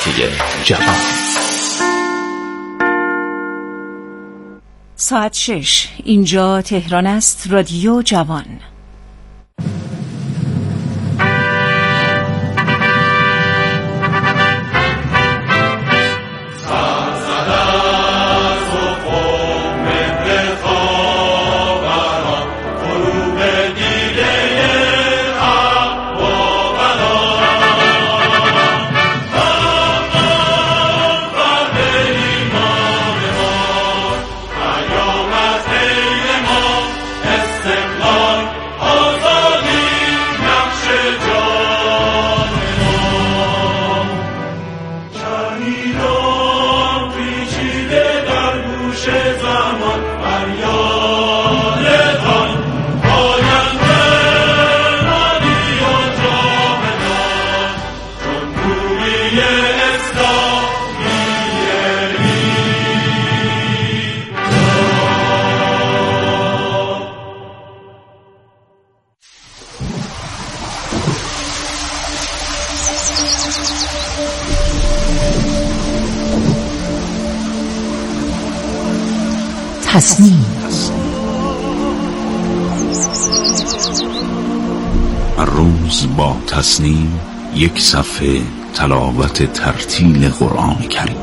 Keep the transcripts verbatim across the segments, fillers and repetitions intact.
صفحه جوان. ساعت شش. اینجا تهران است. رادیو جوان. تصنیم. هر روز با تصنیم یک صفحه تلاوت ترتیل قرآن کریم.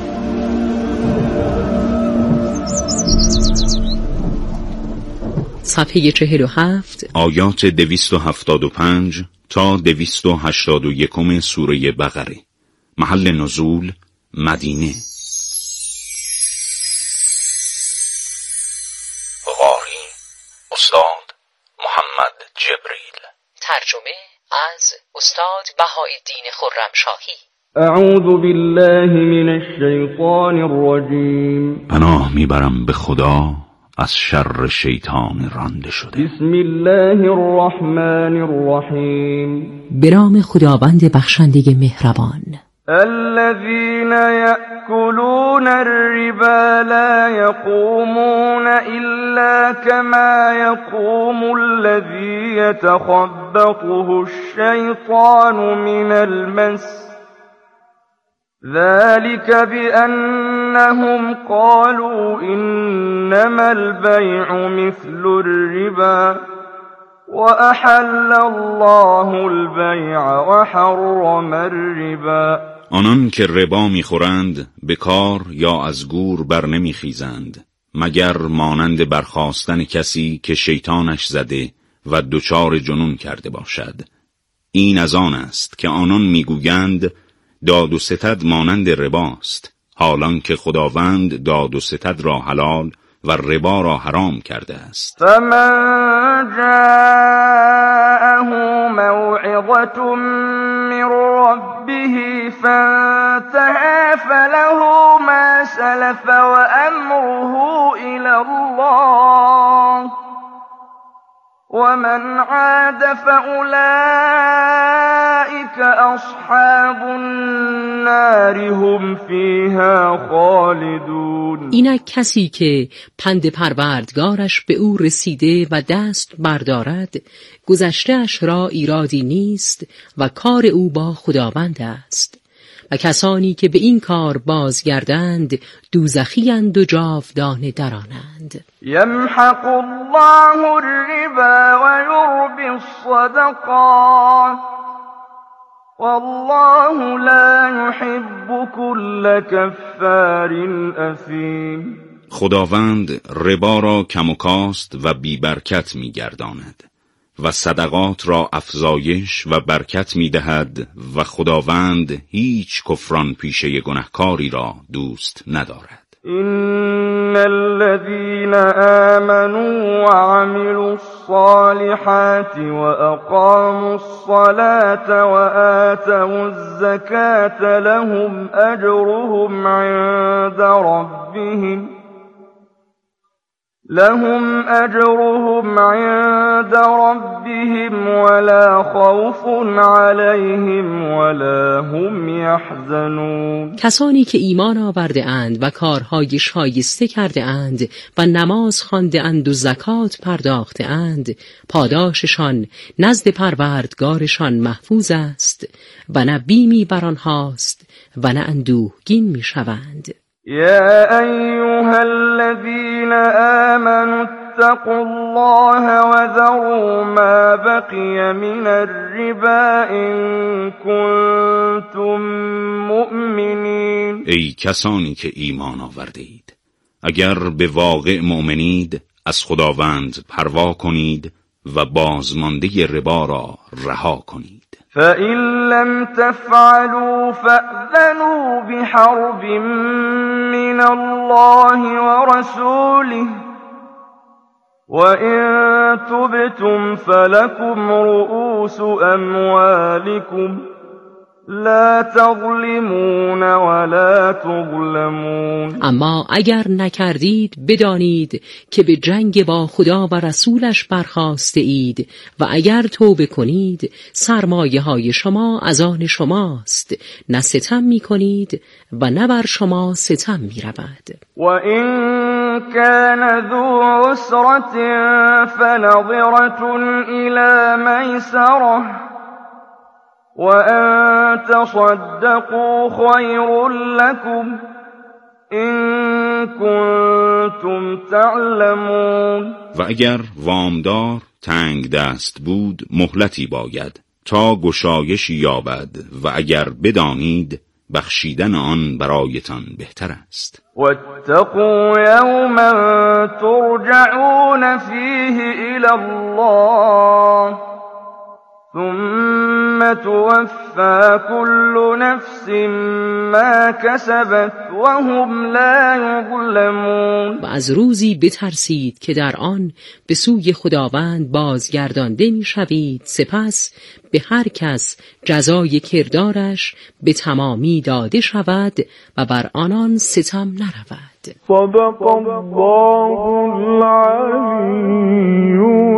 صفحه چهل و هفت، آیات دویست و هفتاد و پنج تا دویست و هشتاد و یکم سوره بقره. محل نزول مدینه. قاری استاد محمد جبریل. ترجمه از استاد بهاءالدین خرمشاهی. اعوذ بالله من الشیطان الرجیم. پناه میبرم به خدا از شر شیطان رانده شده. بسم الله الرحمن الرحیم. به نام خداوند بخشنده مهربان. الذين يأكلون الربا لا يقومون إلا كما يقوم الذي يتخبطه الشيطان من المس ذلك بأنهم قالوا إنما البيع مثل الربا وأحل الله البيع وحرم الربا. آنان که ربا میخورند به کار یا از گور بر نمیخیزند مگر مانند برخاستن کسی که شیطانش زده و دچار جنون کرده باشد. این از آن است که آنان میگویند داد و ستد مانند رباست، حالان که خداوند داد و ستد را حلال و ربا را حرام کرده است. فمن جاءه موعظة من ربه فانتهى فله ما سلف وأمره إلى الله ومن عاد فأولئك أصحاب النار هم فيها خالدون. اینک کسی که پند پروردگارش به او رسیده و دست بردارد گذشته‌اش را ایرادی نیست و کار او با خداوند است. و کسانی که به این کار بازگردند دوزخی‌اند و جاودانه درانند. یمحق الله الربا و یربی الصدقات والله لا يحب كل كفار اثیم. خداوند ربا را کم و کاست و بی برکت می گرداند و صدقات را افزایش و برکت می دهد و خداوند هیچ کفران پیشه گناهکاری را دوست ندارد. إن الذين آمنوا وعملوا الصالحات وأقاموا الصلاة وآتوا الزكاة لهم أجرهم عند ربهم لهم أجرهم عند ربهم ولا خوف عليهم ولا هم يحزنون. کسانی که ایمان آورده اند و کارهای شایسته کرده اند و نماز خوانده اند و زکات پرداخته اند پاداششان نزد پروردگارشان محفوظ است و نه بیمی بر آنهاست و نه اندوهگین می شوند. یا ایها الذین آمنوا اتقوا الله وذروا ما بقی من الربا ان کنتم مؤمنین. ای کسانی که ایمان آورده اید، اگر به واقع مؤمنید از خداوند پروا کنید و بازمانده ربا را رها کنید. فَإِن لَّمْ تَفْعَلُوا فَأْذَنُوا بِحَرْبٍ مِّنَ اللَّهِ وَرَسُولِهِ وَإِن تُبْتُمْ فَلَكُمْ رُءُوسُ أَمْوَالِكُمْ لا تظلمون ولا تظلمون. اما اگر نکردید بدانید که به جنگ با خدا و رسولش برخاسته اید و اگر توبه کنید سرمایه های شما از آن شماست، نه ستم می کنید و نه بر شما ستم می رود. و این کان ذو عسرة فنظرة إلی میسرة وَأَن تَصَدَّقُوا خَيْرٌ لَّكُمْ إِن كُنتُمْ تَعْلَمُونَ. و اگر وامدار تنگ دست بود مهلتی باید تا گشایشی یابد و اگر بدانید بخشیدن آن برایتان بهتر است. وَاتَّقُوا يَوْمًا تُرْجَعُونَ فِيهِ إِلَى اللَّهِ ثم توفى كل نفس ما كسبت وهم لا یظلمون. و از روزی بترسید که در آن به سوی خداوند بازگردانده می شوید، سپس به هر کس جزای کردارش به تمامی داده شود و بر آنان ستم نرود. صدق الله العلی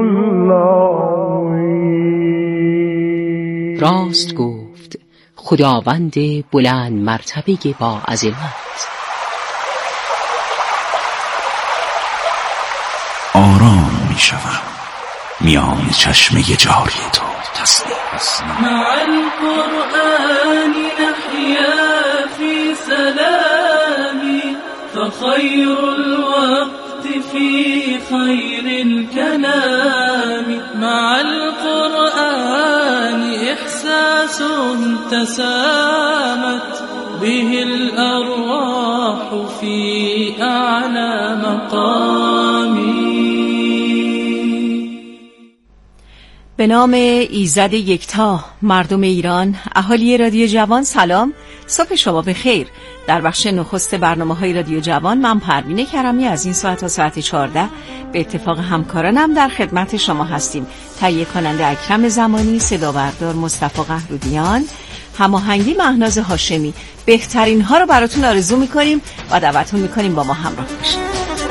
العظیم. راست گفت خداوند بلند مرتبه با عظمت. آرام می شوم میان چشمه جاری تو تسلیم. مع القرآن نحيا في سلام فخير الوقت في خير الكلام. مع القرآن إحساس تسامت به الأرواح في أعلى مقام. به نام ایزد یکتا، مردم ایران، اهالی رادیو جوان سلام، صبح شما بخیر. در بخش نخست برنامه‌های رادیو جوان من پروین کرمی از این ساعت تا ساعت چهارده به اتفاق همکارانم در خدمت شما هستیم. تهیه کننده اکرم زمانی، صدا بردار مصطفی قهرودیان، هماهنگی مهناز هاشمی. بهترین ها رو براتون آرزو می‌کنیم و دعوتتون می‌کنیم با ما همراه باشید.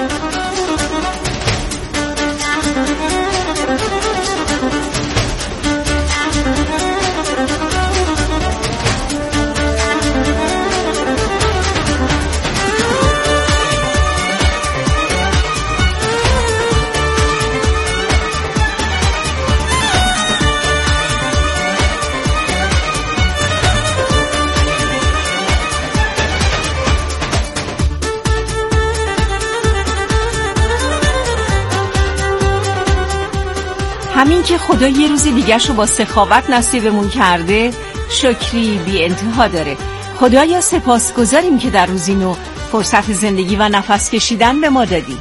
همین که خدا یه روز دیگه شو با سخاوت نصیبمون کرده، شکری بی انتها داره. خدایا سپاسگزاریم که در روزی نو فرصت زندگی و نفس کشیدن به ما دادی.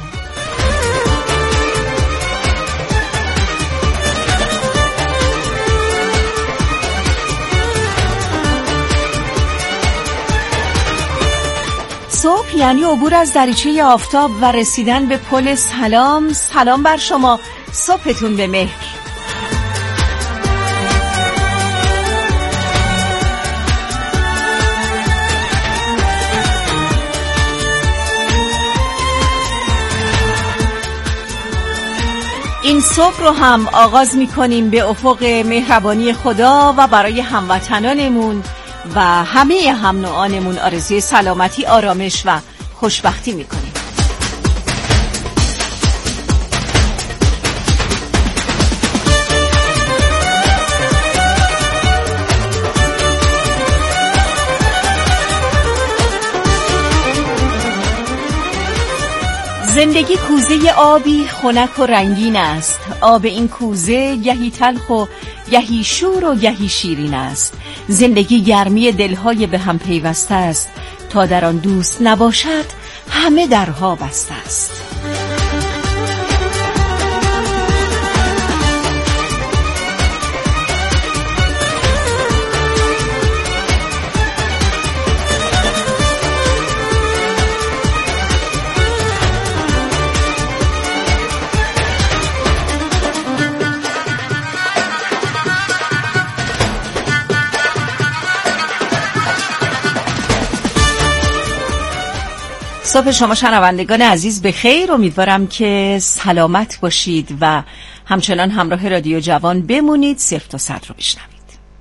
صبح یعنی عبور از دریچه آفتاب و رسیدن به پل سلام. سلام بر شما، صبحتون به مهر. این صبح رو هم آغاز می کنیم به افق مهربانی خدا و برای هموطنانمون و همه هم نوعانمون آرزوی سلامتی، آرامش و خوشبختی می کنیم. زندگی کوزه آبی خنک و رنگین است. آب این کوزه گهی تلخ و گهی شور و گهی شیرین است. زندگی گرمی دلهای به هم پیوسته است. تا در آن دوست نباشد همه درها بسته است. صبح شما شنوندگان عزیز به خیر. امیدوارم که سلامت باشید و همچنان همراه رادیو جوان بمونید. صفر تا صد رو بشنوید.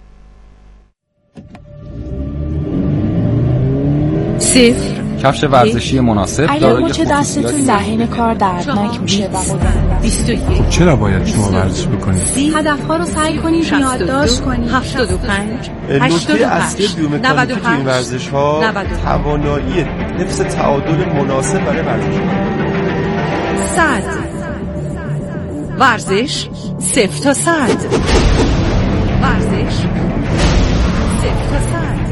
صفر کفش ورزشی مناسب دارای مچ دستتون لحن کار دردناک میشه و مدام بیست و یک. چرا باید شما ورزش بکنید؟ هدف‌ها رو سعی کنید یادداشت کنید. هفتاد و پنج نکته اصلی بیومکانیکی تو این ورزش‌ها توانایی حفظ تعادل مناسب برای ورزش. صد ورزش صفر تا صد. ورزش صفر تا صد.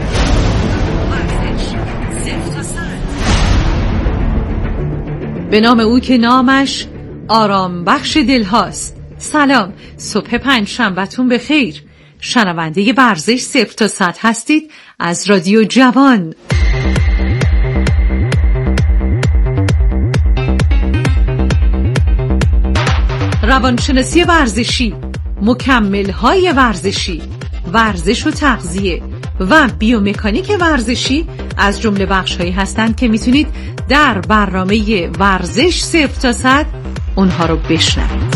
ورزش صفر تا صد. به نام او که نامش آرام بخش دل هاست. سلام، صبح پنج شنبه‌تون بخیر. شنونده ورزش صفر تا صد هستید از رادیو جوان. روانشناسی ورزشی، مکمل‌های ورزشی، ورزش و تغذیه و بیومکانیک ورزشی از جمله بخش‌هایی هستند که میتونید در برنامه ورزش صفر تا صد اونها رو بشنوید.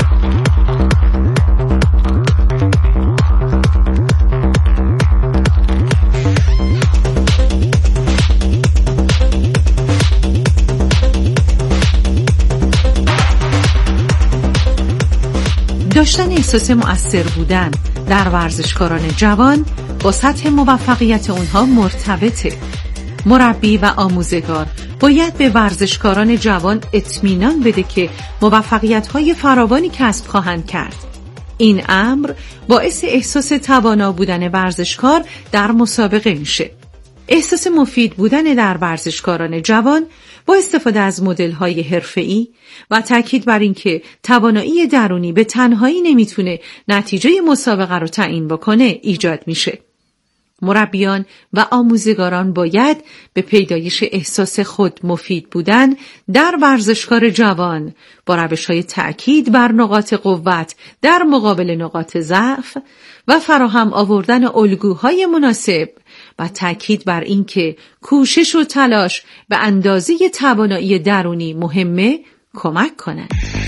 داشتن احساس مؤثر بودن در ورزشکاران جوان با سطح موفقیت اونها مرتبطه. مربی و آموزگار باید به ورزشکاران جوان اطمینان بده که موفقیت‌های فراوانی کسب خواهند کرد. این امر باعث احساس توانا بودن ورزشکار در مسابقه میشه. احساس مفید بودن در ورزشکاران جوان با استفاده از مدل‌های حرفه‌ای و تاکید بر اینکه توانایی درونی به تنهایی نمیتونه نتیجه مسابقه رو تعیین بکنه ایجاد میشه. مربیان و آموزگاران باید به پیدایش احساس خود مفید بودن در ورزشکار جوان با روش‌های تأکید بر نقاط قوت در مقابل نقاط ضعف و فراهم آوردن الگوهای مناسب و تأکید بر اینکه کوشش و تلاش به اندازه توانایی درونی مهمه کمک کنند.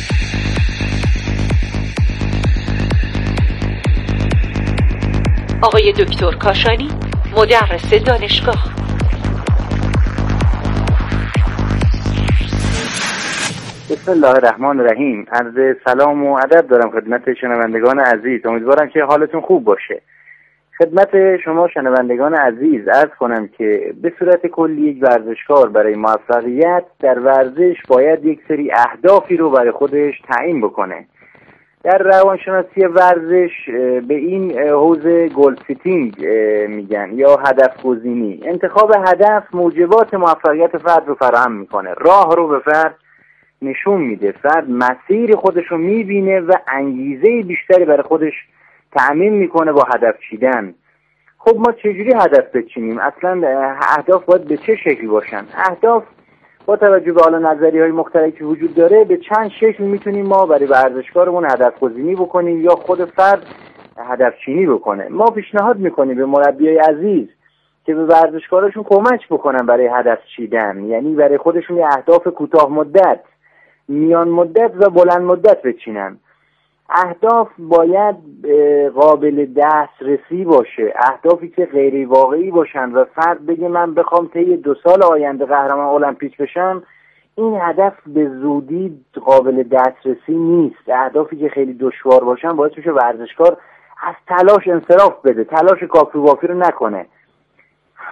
آقای دکتر کاشانی، مدرس دانشگاه. بسم الله الرحمن الرحیم. عرض سلام و ادب دارم خدمت شنوندگان عزیز. امیدوارم که حالتون خوب باشه. خدمت شما شنوندگان عزیز عرض کنم که به صورت کلی یک ورزشکار برای موفقیت در ورزش باید یک سری اهدافی رو برای خودش تعیین بکنه. در روانشناسی ورزش به این حوزه گول سیتینگ میگن یا هدف گزینی. انتخاب هدف موجبات موفقیت فرد رو فراهم میکنه، راه رو به فرد نشون میده، فرد مسیر خودش رو میبینه و انگیزه بیشتری برای خودش تأمین میکنه با هدف چیدن. خب ما چجوری هدف بچینیم؟ اصلا اهداف باید به چه شکلی باشن؟ اهداف با توجه به حالا نظریه‌های مختلفی وجود داره به چند شکل میتونیم ما برای ورزشکارمون هدف گزینی بکنیم یا خود فرد هدف چینی بکنه. ما پیشنهاد میکنیم به مربیای عزیز که به ورزشکاراشون کمک بکنن برای هدف چیدن، یعنی برای خودشون یه اهداف کوتاه مدت، میان مدت و بلند مدت بچینن. اهداف باید قابل دسترسی باشه، اهدافی که غیر واقعی باشن و فرد بگه من بخوام طی دو سال آینده قهرمان المپیک بشم، این هدف به زودی قابل دسترسی نیست. اهدافی که خیلی دشوار باشن باعث میشه ورزشکار از تلاش انصراف بده، تلاش کافی وافی رو نکنه.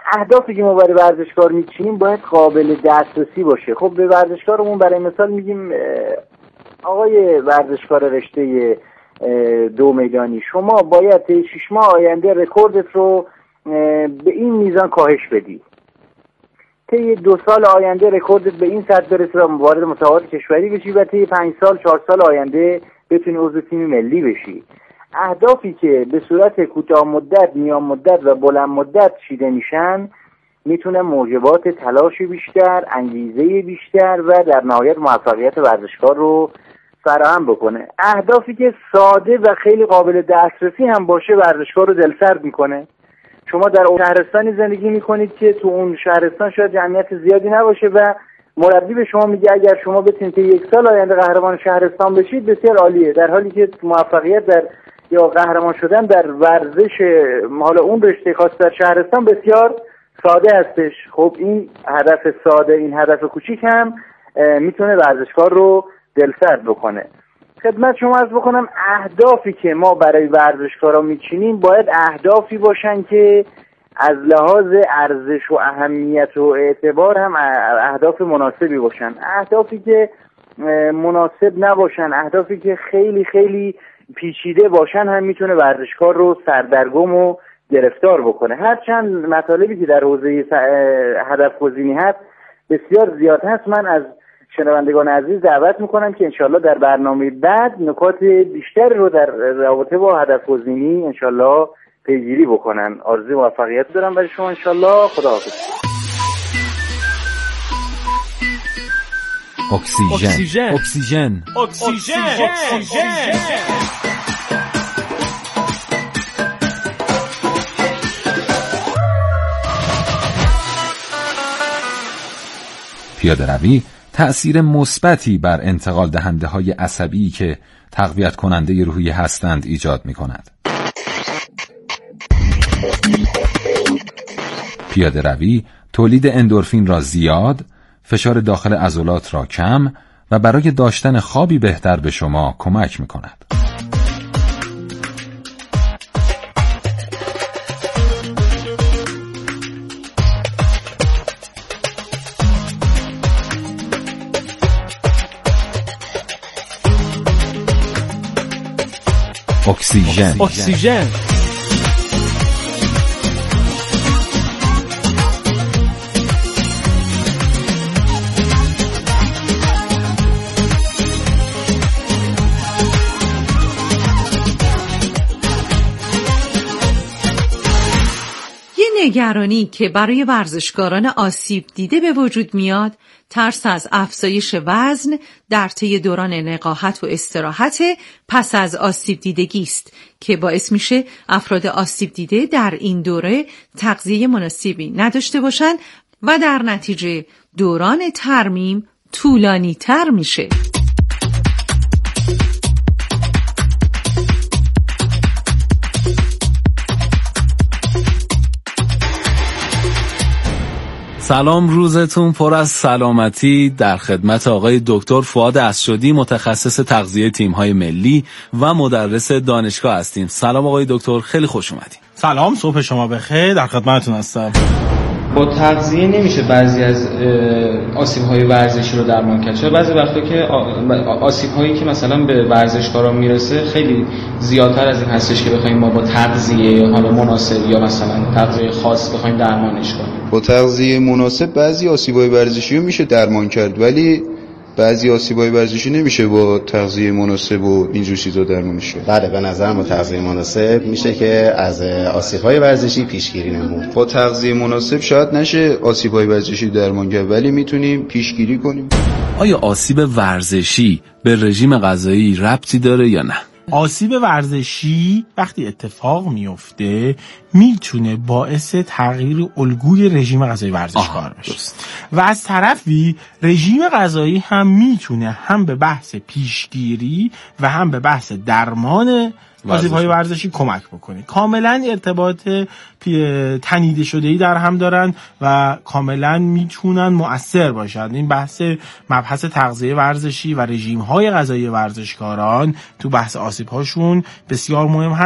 اهدافی که ما برای ورزشکار میچینیم باید قابل دسترسی باشه. خب به ورزشکارمون برای مثال میگیم آقای ورزشکار رشته دو میدانی، شما باید طی شش ماه آینده رکوردت رو به این میزان کاهش بدی، طی دو سال آینده رکوردت به این سطح برسه و وارد مسابقات کشوری بشی و طی پنج سال چهار سال آینده بتونی عضو تیم ملی بشی. اهدافی که به صورت کوتاه مدت، میان مدت و بلند مدت چیده میشن میتونه موجبات تلاش بیشتر، انگیزه بیشتر و در نهایت موفقیت ورزشکار رو فراهم بکنه. اهدافی که ساده و خیلی قابل دسترسی هم باشه ورزشکار رو دلسرد میکنه. شما در اون شهرستانی زندگی میکنید که تو اون شهرستان شاید جمعیت زیادی نباشه و مربی به شما میگه اگر شما بتونید یک سال آینده قهرمان شهرستان بشید بسیار عالیه، در حالی که موفقیت در یا قهرمان شدن در ورزش حالا اون رشته خاص در شهرستان بسیار ساده هستش. خب این هدف ساده، این هدف کوچیک هم میتونه ورزشکار رو دلسرد بکنه. خدمت شما عرض بکنم اهدافی که ما برای ورزشکارا میچینیم باید اهدافی باشن که از لحاظ ارزش و اهمیت و اعتبار هم اهداف مناسبی باشن. اهدافی که مناسب نباشن، اهدافی که خیلی خیلی پیچیده باشن هم میتونه ورزشکار رو سردرگم و گرفتار بکنه. هرچند مطالبی که در حوزه هدف گزینی هست بسیار زیاد هست، من از شنوندگان عزیز دعوت میکنم که انشالله در برنامه بعد نکات بیشتر رو در رابطه با هدف گزینی انشالله پیگیری بکنن. آرزوی موفقیت دارم برای شما انشالله. خداحافظ. اکسیژن اکسیژن اکسیژن اکسیژن اکسیژن پیاده روی تأثیر مثبتی بر انتقال دهنده های عصبی که تقویت کننده روحیه هستند ایجاد می کند. پیاده روی تولید اندورفین را زیاد، فشار داخل عضلات را کم و برای داشتن خوابی بهتر به شما کمک می کند. اکسیژن اکسیژن نگرانی که برای ورزشکاران آسیب دیده به وجود میاد ترس از افزایش وزن در طی دوران نقاهت و استراحت پس از آسیب دیدگی است که باعث میشه افراد آسیب دیده در این دوره تغذیه مناسبی نداشته باشن و در نتیجه دوران ترمیم طولانی تر میشه. سلام، روزتون پر از سلامتی. در خدمت آقای دکتر فؤاد اسجدی، متخصص تغذیه تیم‌های ملی و مدرس دانشگاه هستیم. سلام آقای دکتر، خیلی خوش اومدید. سلام، صبح شما بخیر، در خدمتتون هستم. با تغذیه نمیشه بعضی از آسیب‌های ورزشی رو درمان کرد. چرا بعضی وقتا که آسیب‌هایی که مثلا به ورزشکارا میرسه خیلی زیادتر از این هستش که بخوایم ما با تغذیه حالا مناسب یا مثلا تغذیه خاص بخوایم درمانش کنیم. با تغذیه مناسب بعضی آسیب‌های ورزشی رو میشه درمان کرد، ولی بعضی آسیب‌های ورزشی نمیشه با تغذیه مناسب و اینجور چیزا درمانش کرد. بله، به نظر ما تغذیه مناسب میشه که از آسیب‌های ورزشی پیشگیری نمود. با تغذیه مناسب شاید نشه آسیب‌های ورزشی درمان کرد، ولی میتونیم پیشگیری کنیم. آیا آسیب ورزشی به رژیم غذایی ربطی داره یا نه؟ آسیب ورزشی وقتی اتفاق میفته میتونه باعث تغییر الگوی رژیم غذایی ورزشکار بشه و از طرفی رژیم غذایی هم میتونه هم به بحث پیشگیری و هم به بحث درمان آسیب‌های ورزشی کمک بکنه. کاملا ارتباط تنیده شده‌ای در هم دارن و کاملا میتونن مؤثر باشن. این بحث مبحث تغذیه ورزشی و رژیم‌های غذایی ورزشکاران تو بحث آسیب‌هاشون بسیار مهم هست.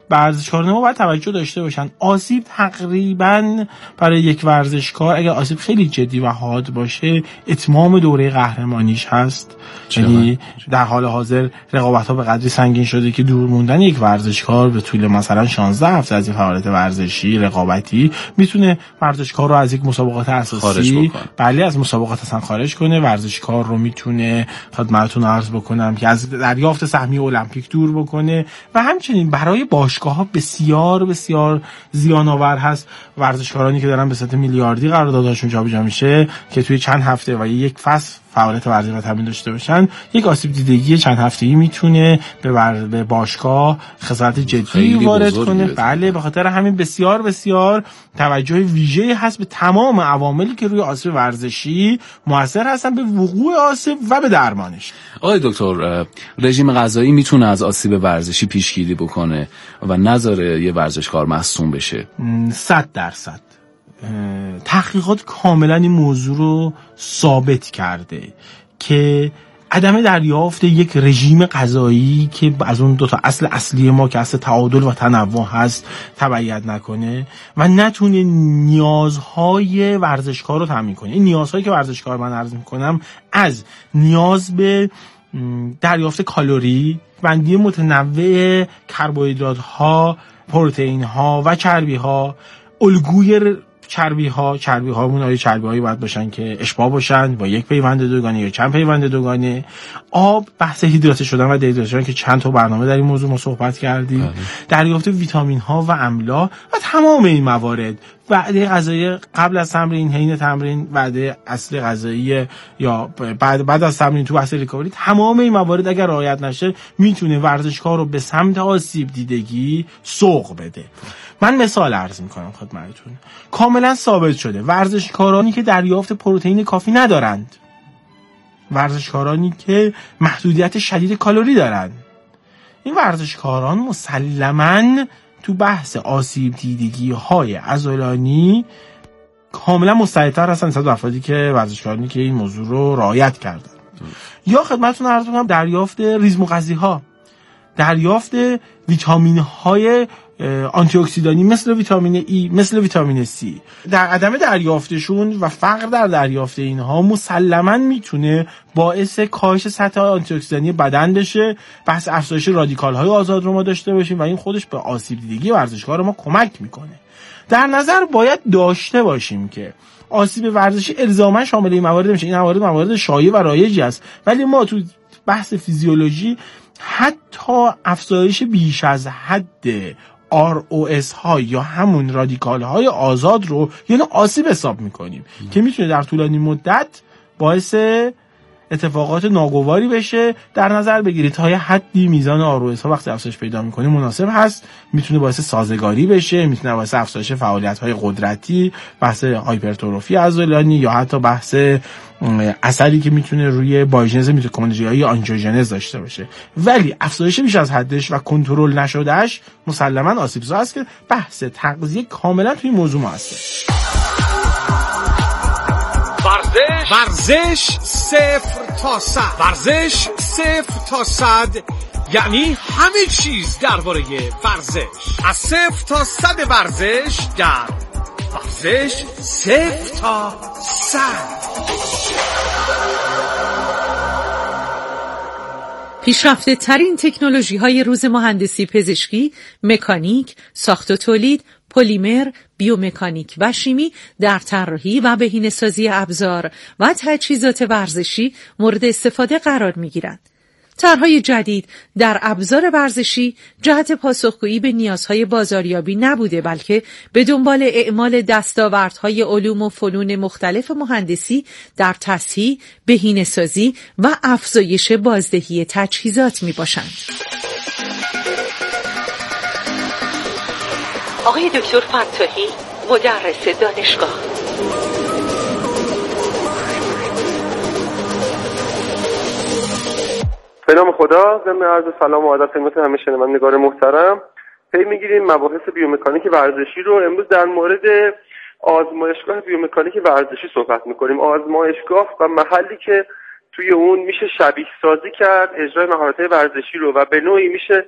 ورزشکاران ما باید توجه داشته باشن. آسیب تقریبا برای یک ورزشکار اگر آسیب خیلی جدی و حاد باشه اتمام دوره قهرمانیش هست. یعنی در حال حاضر رقابت‌ها به قدری سنگین شده که دور موندن یک ورزشکار به طول مثلا شانزده هفته از این فعالیت ورزشی رقابتی میتونه ورزشکار رو از یک مسابقات اساسی بله از مسابقات اصلا خارج کنه. ورزشکار رو میتونه خدمتتون عرض بکنم که از دریافت سهمیه المپیک دور بکنه و همچنین برای باشگاه‌ها بسیار بسیار زیان‌آور هست ورزشکارانی که دارن به صورت میلیاردی قراردادشون جابجا میشه که توی چند هفته و یک فصل فعالیت ورزشی و تمرین داشته باشن، یک آسیب دیدگی چند هفته‌ای میتونه به, بر... به باشگاه خسارت جدی وارد کنه. بله به خاطر همین بسیار بسیار توجه ویژه‌ای هست به تمام عواملی که روی آسیب ورزشی مؤثر هستن به وقوع آسیب و به درمانش. آقای دکتر، رژیم غذایی میتونه از آسیب ورزشی پیشگیری بکنه و نذاره یه ورزشکار مصدوم بشه؟ صد درصد. تحقیقات کاملا این موضوع رو ثابت کرده که عدم دریافت یک رژیم غذایی که از اون دو تا اصل اصلی ما که اصل تعادل و تنوع هست تبعیت نکنه و نتونه نیازهای ورزشکار رو تامین کنه. این نیازهایی که ورزشکار من عرض میکنم از نیاز به دریافت کالری، بندی متنوع کربوهیدرات ها، پروتئین ها و چربی ها، الگوی چربی ها چربی هامون آیا چربی هایی باید باشن که اشباع باشن با یک پیوند دوگانه یا چند پیوند دوگانه، آب، بحث هیدراته شدن و دیهیدراته شدن که چند تا برنامه در این موضوع ما صحبت کردیم، دریافت ویتامین ها و املا و تمام این موارد، وعده غذایی قبل از تمرین، حین تمرین، وعده اصل غذایی یا بعد بعد از تمرین تو بحث ریکاوری، تمام این موارد اگر رعایت نشه میتونه ورزشکار رو به سمت آسیب دیدگی سوق بده. من مثال عرض میکنم خدمتتون. کاملا ثابت شده ورزشکارانی که دریافت پروتئین کافی ندارند، ورزشکارانی که محدودیت شدید کالری دارند، این ورزشکاران مسلماً تو بحث آسیب دیدگی های عضلانی کاملا مستعدتر هستن نسبت به افرادی که ورزشکارانی که این موضوع رو رعایت کردن. یا خدمتتون عرض می‌کنم دریافت ریزمغذی ها، دریافت ویتامین های آنتی اکسیدانی مثل ویتامین ای، مثل ویتامین سی، در عدم دریافتشون و فقر در دریافت اینها مسلماً میتونه باعث کاهش سطح آنتی اکسیدانی بدن بشه. بحث افزایش رادیکال های آزاد رو ما داشته باشیم و این خودش به آسیب دیدگی ورزشکار ما کمک میکنه. در نظر باید داشته باشیم که آسیب ورزشی الزاما شامل این موارد نمیشه. این موارد موارد شایع و رایجی است، ولی ما تو بحث فیزیولوژی حتی افزایش بیش از حد آر او اس ها یا همون رادیکال های آزاد رو یعنی آسیب حساب میکنیم که میتونه در طولانی مدت باعث اتفاقات ناگواری بشه. در نظر بگیرید تا یه حدی میزان آر او اس ها وقتی افزایش پیدا میکنه مناسب هست، میتونه باعث سازگاری بشه، میتونه باعث افزایش فعالیت های قدرتی، بحث هایپرتروفی عضلانی یا حتی بحث اثری که میتونه روی بایوژنز میتوکندریایی آنژیوژنز داشته باشه. ولی افزایش بیش از حدش و کنترل نشدهش مسلماً آسیب‌زا است که بحث تغذیه کاملا توی موضوع ما هست. ورزش ورزش صفر تا صد ورزش صفر تا صد یعنی همه چیز درباره ورزش، از صفر تا صد ورزش در ورزش صفر تا صد. پیشرفته ترین تکنولوژی های روز مهندسی پزشکی، مکانیک، ساخت و تولید، پلیمر، بیومکانیک و شیمی در طراحی و بهینه‌سازی ابزار و تجهیزات ورزشی مورد استفاده قرار می‌گیرند. طرح‌های جدید در ابزار ورزشی جهت پاسخگویی به نیازهای بازاریابی نبوده، بلکه به دنبال اعمال دستاوردهای علوم و فنون مختلف مهندسی در تصحیح، بهینه‌سازی و افزایش بازدهی تجهیزات میباشند. آقای دکتر فتاحی، مدرس دانشگاه. به نام خدا، ضمن عرض سلام و ادب خدمت همه شنوندگان محترم. پی میگیریم مباحث بیومکانیک ورزشی رو. امروز در مورد آزمایشگاه بیومکانیک ورزشی صحبت میکنیم. آزمایشگاه و محلی که توی اون میشه شبیه سازی کرد اجرای مهارت‌های ورزشی رو و به نوعی میشه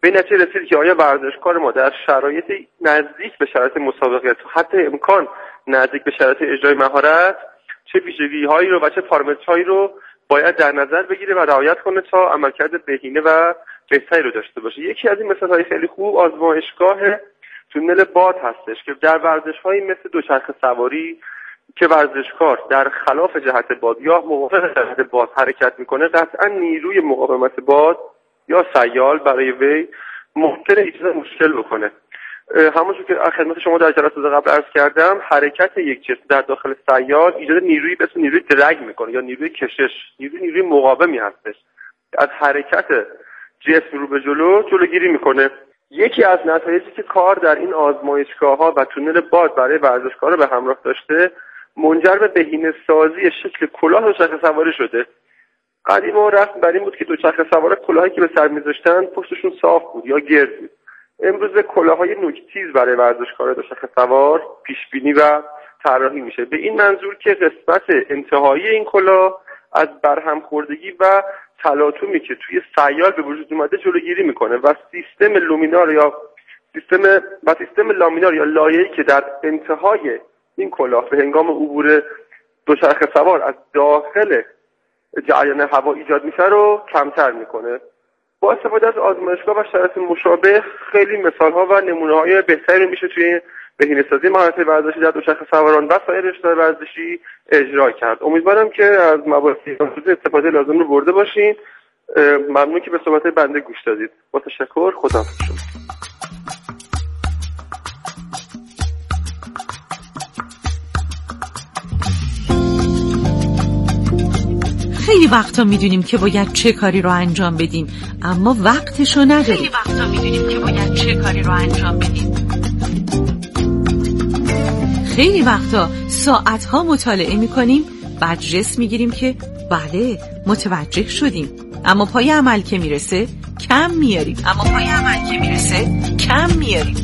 به نتیجه رسید که آیا ورزشکار ما در شرایط نزدیک به شرایط مسابقه، حتی امکان نزدیک به شرایط اجرای مهارت، چه ویژگی‌هایی رو و چه پارامترهایی رو باید در نظر بگیره و رعایت کنه تا عملکرد بهینه و بهتری رو داشته باشه. یکی از این مثال‌های خیلی خوب آزمایشگاه تونل باد هستش که در ورزش‌هایی مثل دوچرخه سواری که ورزشکار در خلاف جهت باد یا موافق جهت باد حرکت میکنه، قطعا نیروی مقاومت باد یا سیال برای وی ممکنه ایجاد مشکل بکنه. همونجور که خدمت شما در جلسات قبل عرض کردم، حرکت یک جسم در داخل سیال ایجاد نیروی به اسم نیروی درگ میکنه یا نیروی کشش، نیروی نیروی مقاومی هستش از حرکت جسم رو به جلو جلوگیری میکنه. یکی از نتایجی که کار در این آزمایشگاه‌ها و تونل باد برای ورزشکارا به همراه داشته، منجر به بهینه‌سازی شکل کلاه دوچرخه سواری شده. قدیما رسم بر این بود که دوچرخه سوارا کلاهی که به سر می‌ذاشتن پشتشون صاف بود یا گرد بود. امروز کلاه‌های نوک‌تیز برای ورزشکارا دوچرخه سوار پیش‌بینی و طراحی میشه، به این منظور که قسمت انتهایی این کلاه از برهم خوردگی و تلاطمی که توی سیال به وجود اومده جلوگیری میکنه و سیستم لومینار یا سیستم و سیستم لامینار یا لایه‌ای که در انتهای این کلاه به هنگام عبور دوچرخه سوار از داخل جریان هوا ایجاد میشه رو کمتر میکنه. با استفاده از آزمایشگاه و شرایط مشابه خیلی مثال‌ها و نمونه‌های بهتری میشه توی بهینه‌سازی مهارت ورزشی در دوچرخه سواران و سایر رشته‌های ورزشی اجرا کرد. امیدوارم که از مباحث استفاده لازم رو برده باشین. ممنون که به صحبت بنده گوش دادید. با تشکر، خداحافظ شما. خیلی وقتا میدونیم که باید چه کاری رو انجام بدیم اما وقتشو نداریم. خیلی وقتا میدونیم که باید چه کاری رو انجام بدیم. خیلی وقتا ساعتها مطالعه میکنیم، برجس میگیریم که بله متوجه شدیم، اما پای عمل که میرسه کم میاریم. اما پای عمل که میرسه کم میاریم.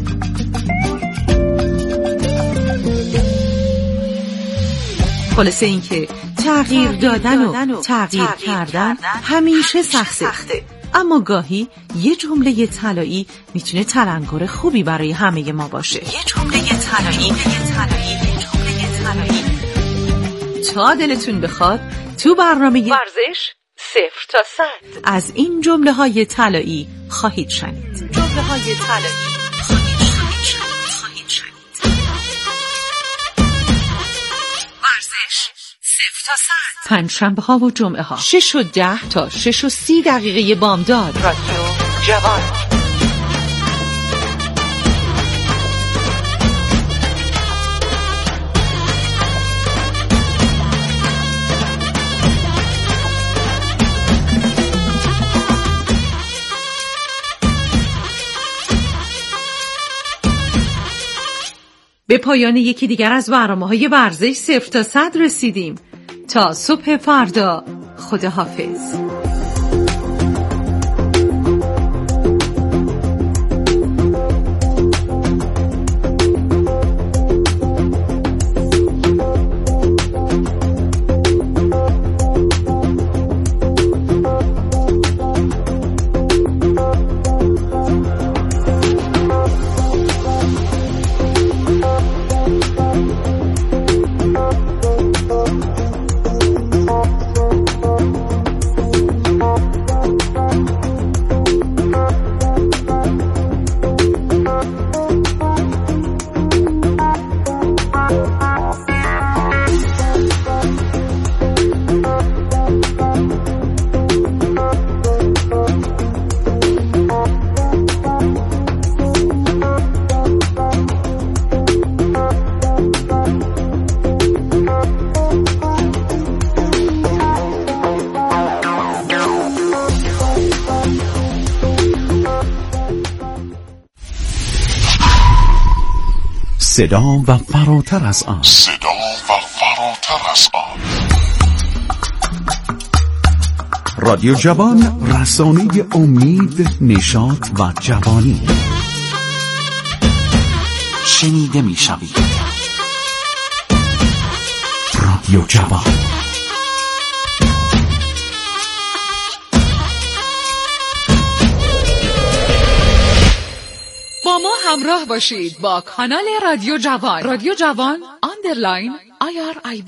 خلاصه این که تغییر دادن و تغییر کردن همیشه سخته، اما گاهی یه جمله طلایی میتونه تلنگر خوبی برای همه ما باشه. یه جمله طلایی، یه طلایی، یه جمله طلایی. تا دلتون بخواد تو برنامه ورزش صفر تا صد از این جمله های طلایی خواهید شنید. جمله های طلایی خواهید شنید، خواهید شنید. ورزش صفر تا صد پنجشنبه ها و جمعه ها شش و ده تا شش و سی دقیقه بامداد. رادیو جوان. به پایان یکی دیگر از برنامه‌های ورزش صفر تا صد رسیدیم. تا صبح فردا، خداحافظ. صدا و فراتر از آن، صدا و فراتر از آن. رادیو جوان، رسانه امید، نشاط و جوانی. شنیده می شوید. رادیو جوان. همراه باشید با کانال رادیو جوان. رادیو جوان آندرلاین آی آر آی